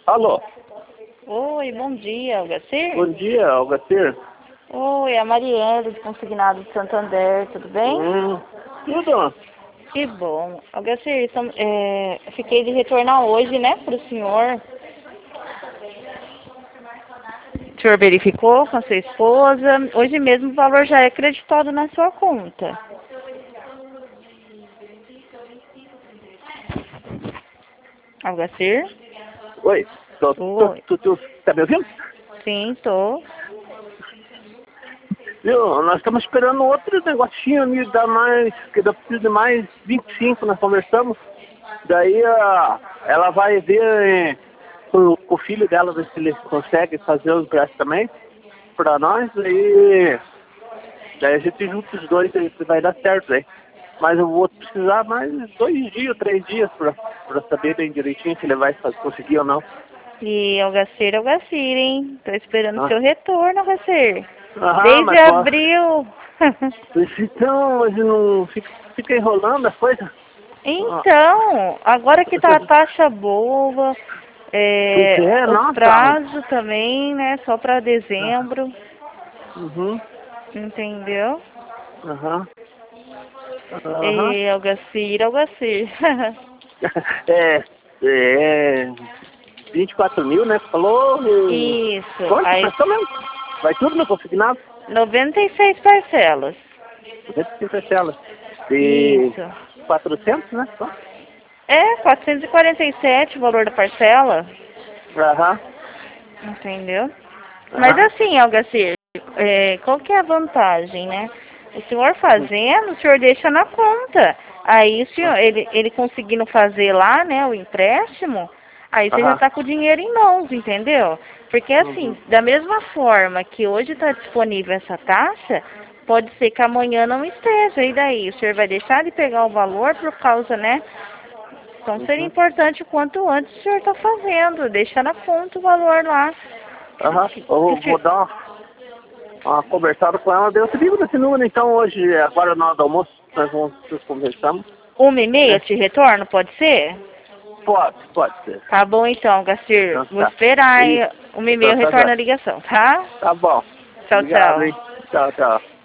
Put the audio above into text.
Alô, Oi, bom dia, Algacir. bom dia, Algacir. Oi, é a Marielle, do Consignado de Santander, tudo bem? Tudo? Que bom. Algacir, fiquei de retornar hoje, né, para o senhor. O senhor verificou com a sua esposa. Hoje mesmo o valor já é creditado na sua conta. Algacir? Oi, Oi. tu tá me ouvindo? Sim, tô. Viu, nós estamos esperando outro negocinho ali, que dá preciso de mais 25, nós conversamos. Daí ela vai ver com o filho dela, ver se ele consegue fazer os braços também, pra nós, daí a gente junta os dois aí, vai dar certo aí. Mas eu vou precisar mais 2 dias, 3 dias pra saber bem direitinho se ele vai conseguir ou não. E Algacir, hein? Tô esperando o Ah. seu retorno, Algacir. Aham, Desde mas abril. então, hoje não fica enrolando a coisa. Então, agora que tá a taxa boa, Pois é, os nossa. prazos também, né? Só para dezembro, Uhum, entendeu? aham, aham. E Algacir. É 24 mil, né? Falou. Isso, Quanto? aí Prestou mesmo? Vai tudo no consignado? 96 parcelas. 250 telas. De Isso. 400, né? Só? É, 447 o valor da parcela, Aham, entendeu? Mas aham. assim, Algacir, qual que é a vantagem, né? O senhor fazendo, o senhor deixa na conta. Aí, o senhor, ele conseguindo fazer lá, né, o empréstimo, aí você já Aham. está com o dinheiro em mãos, entendeu? Porque assim, Uhum. da mesma forma que hoje está disponível essa taxa, pode ser que amanhã não esteja. E daí? O senhor vai deixar de pegar o valor por causa, né? Então seria Uhum. importante o quanto antes o senhor está fazendo, deixar na conta o valor lá. Aham. Eu vou dar uma conversada com ela, daí eu te ligo nesse número, então hoje, agora na hora do almoço, nós conversamos, 1h30 eu né? te retorno, pode ser? Pode ser. Tá bom então, Gacir. Então Vou tá. esperar aí. E, 1h30 então eu tá, retorno a joia. ligação, tá? Tá bom. Tchau, Obrigado, tchau. hein? Tchau, tchau.